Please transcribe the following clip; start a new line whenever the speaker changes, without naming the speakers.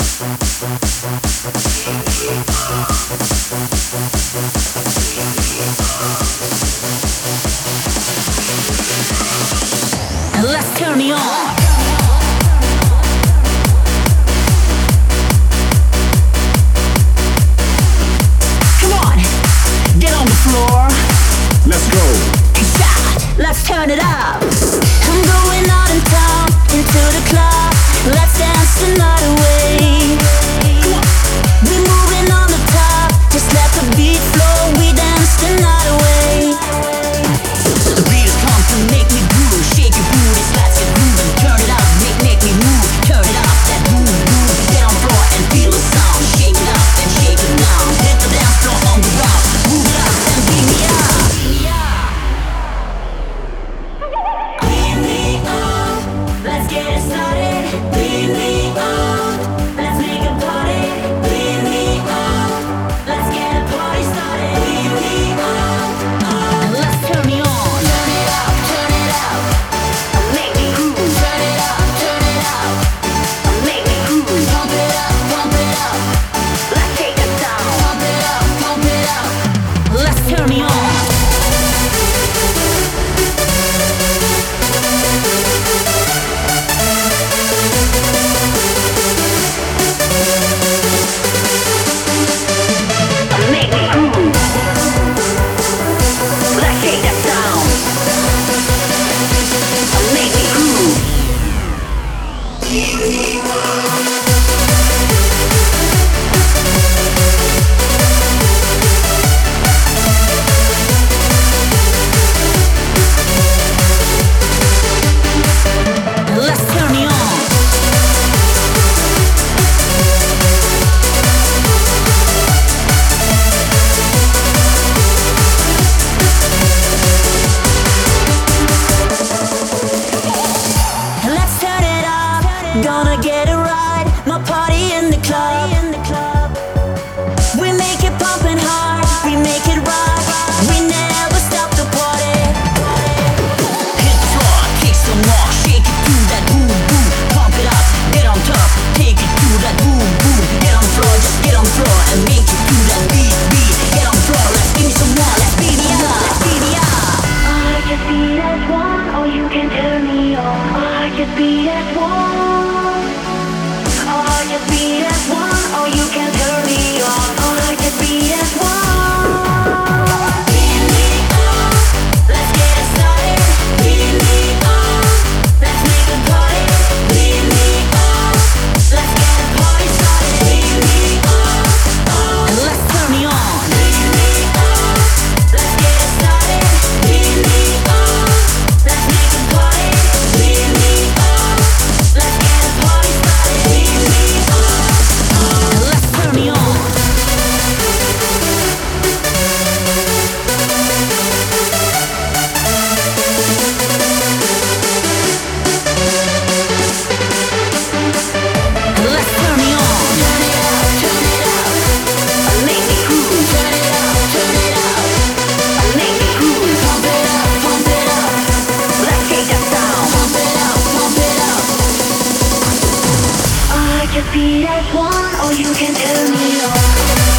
Let's turn me on. Come on, get on the floor.
Let's go.
Shot, let's turn it up. I'm going out in town, into the club. Let's dance the night away. Come on. We're moving on the top, just let the beat flow. We dance the night away. The beat is come to make me groove. Shake your booty, slap your groove and turn it up. Make me move, turn it up. That move. Get on the floor and feel the sound. Shake it up and shake it down. Hit the dance floor on the ground. Move it up and beat me up. Beat me up. Let's get it started. Beat me up. Let's make a party. Beat me up. Let's get a party started. Beat me up. Let's turn me on. Turn it up, turn it up. Make me groove. Turn it up, turn it up. Make me groove. Pump it up, pump it up. Let's take it down. Pump it up, pump it up. Let's turn me on. Make me groove. Let's take that down. Make me groove. Let's turn me on. Let's turn it up, gonna get it right. My party in the club. We make it pumping hard, we make it rock. We never stop the party. Hit the floor, kick some more, shake it to that boom boom. Pump it up, get on top, take it to that boom boom. Get on the floor, just get on the floor and make it to that beat. Get on the floor, let's give me some more, let's beat me up, let's beat me up.
I just be as one, or you can turn me on. I just be as one. I just be as one, or you can turn me on. I just be as one.
Beat me up, let's get it started. Beat me up, let's make a party. Beat me up, let's get a party started. Beat me up, let's turn me on. Beat me up, let's get it started. Beat me up, let's make a party. Beat me up, let's get a party started. Beat me up, let's turn me on. Let's turn me on. Turn it up, turn it up. Make me groove. Turn it up, turn it up. Make me groove. Pump it up, pump it up. Let's take that down. Pump it up, pump it up.
I just be as one, or you can turn me on.